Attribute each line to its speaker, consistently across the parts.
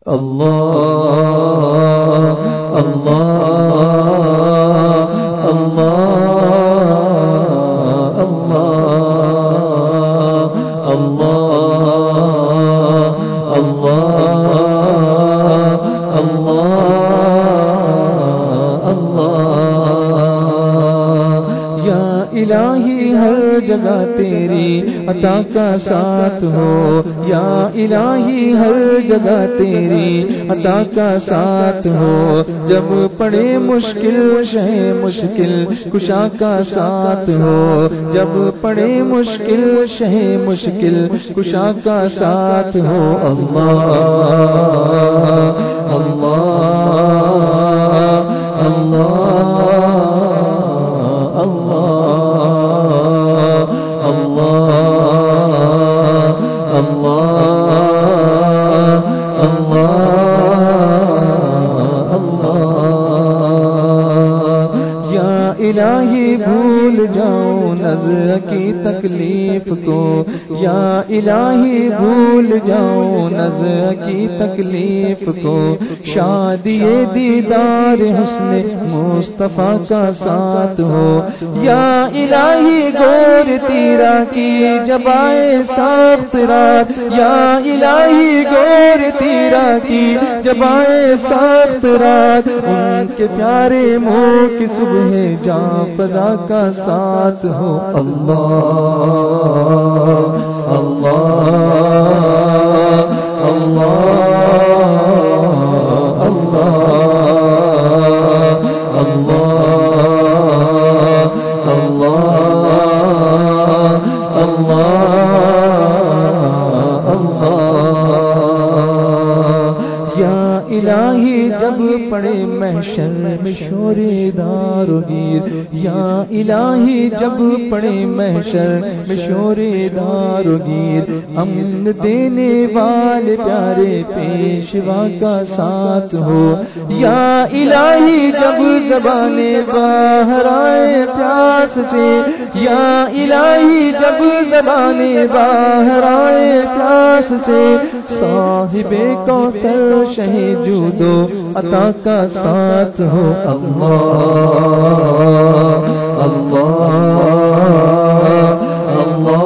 Speaker 1: اللہ اللہ اللہ اللہ اللہ اللہ اللہ اللہ یا الہی ہر جگہ تیری عطا کا ساتھ ہو، یا الہی ہر جگہ تیری عطا کا ساتھ ہو، جب پڑے مشکل شہ مشکل کشا کا ساتھ ہو، جب پڑے مشکل شہ مشکل کشا کا ساتھ ہو، اللہ اللہ الہی بھول جاؤں نظر کی تکلیف کو، یا الہی بھول جاؤں نظر کی تکلیف کو، شادی دیدار حسن مصطفیٰ کا ساتھ ہو، یا الہی گور تیرا کی جبائے سخت رات، یا الہی گور تیرا کی جبائے سخت رات، ان کے پیارے منہ کی صبح جاں فضا کا ساتھ ہو، اللہ اللہ اللہ اللہ الہی جب پڑے محشر میں شور دار و گیر، یا الہی جب پڑے محشر میں شور دار و گیر، امن دینے والے پیارے پیشوا کا ساتھ ہو، یا الہی جب زبانیں باہر آئے پیاس سے، یا الہی جب زبانیں باہر آئے پیاس سے، صاحب کوثر شہید جودو عطا کا ساتھ ہو، اللہ اللہ اللہ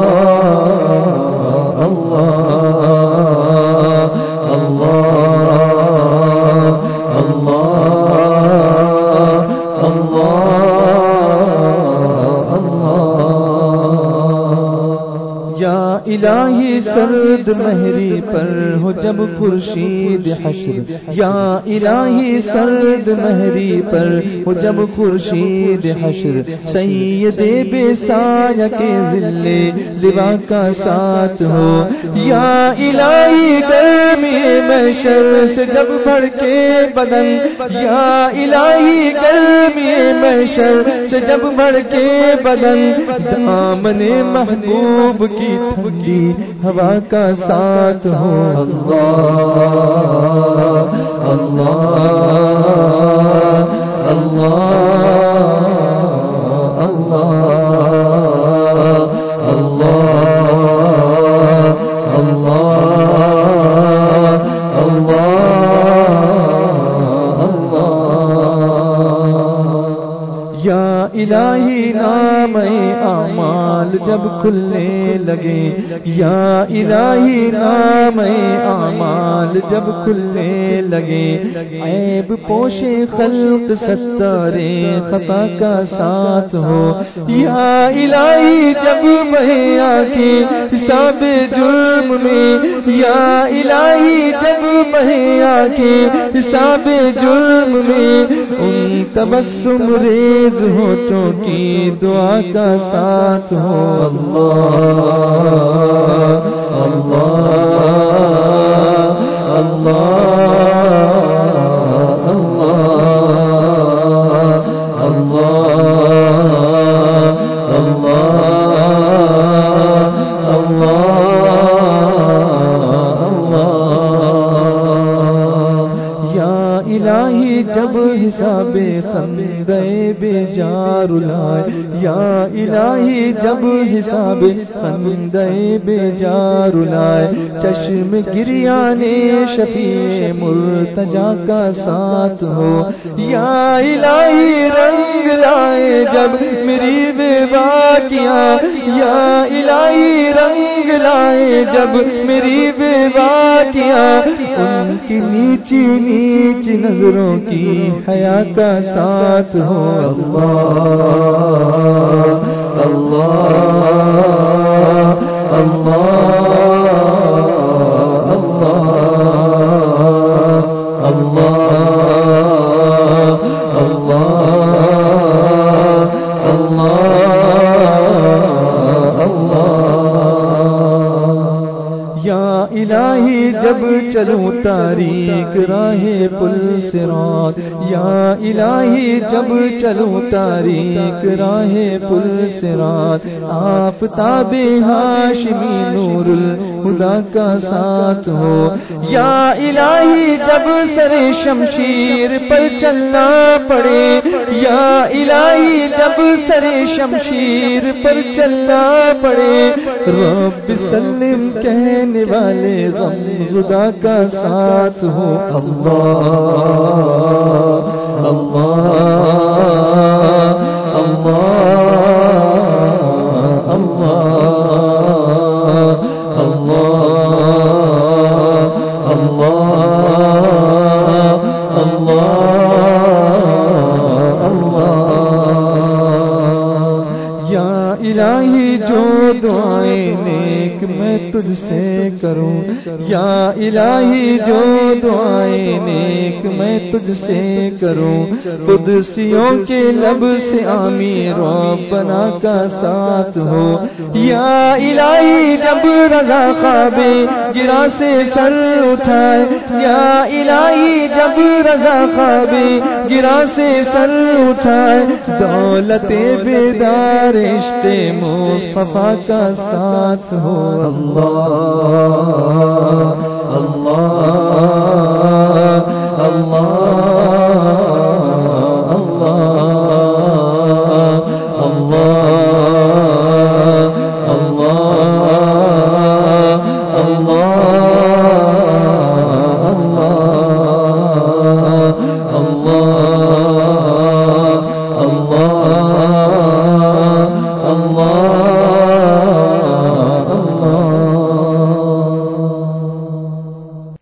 Speaker 1: الہی سرد مہری پر ہو جب خورشید حشر، یا الہی سرد مہری پر ہو جب خورشید حشر، سید بے سایہ کے ظل لوا کا ساتھ ہو، یا الہی گرمی محشر سے جب بڑھ کے بدن، یا الہی گرمی محشر سے جب بڑھ کے بدن، دامن محبوب کی ٹھنڈی ہوا کا ساتھ ہو، اللہ اللہ اللہ اللہ اللہ اللہ یا الہی نام اعمال جب کھلنے لگے، یا الہی نام اعمال جب کھلنے لگے، عیب پوشے خلق ستارے خطا کا ساتھ ہو، یا الہی جب بہے آنکھیں حساب جرم میں، یا الہی جب بہے آنکھیں حساب جرم میں، ان تبسم ریز ہوتوں کی دعا کا ساتھ ہو، اللہ اللہ اللہ اللہ اللہ الہی جب حساب خندے بیجار لائے یا الہی جب حساب خندے بیجار لائے چشم گریان شفیع مرتجا کا ساتھ ہو یا الہی رنگ لائے جب میری بے باکیاں یا الہی رنگ لائے جب میری بے باکیاں ان کی نیچی نیچی نظروں کی حیا کا ساتھ ہو اللہ اللہ اللہ اللہ الہی جب چلوں تاریک راہ پل صراط یا الہی جب چلوں تاریک راہ پل صراط آفتاب ہاشمی نور الہدی کا ساتھ ہو یا الہی جب سر شمشیر پر چلنا پڑے یا الہی جب سر شمشیر پر چلنا پڑے رب سلم کہنے والے غم زدہ کا ساتھ ہو اللہ اللہ اللہ اللہ اللہ اللہ اللہ یا الہی جو دعائیں نیک میں تجھ سے کروں یا الہی جو دعائیں نیک میں تجھ سے کروں قدسیوں کے لب سے آمین ربنا کا ساتھ ہو یا الہی جب رضا خواب گرا سے سر اٹھائے یا الہی جب رضا خواب گرا سے سر اٹھائے دولت بیدار عشق مصطفیٰ کا ساتھ ہو اللہ اللہ اللہ اللہ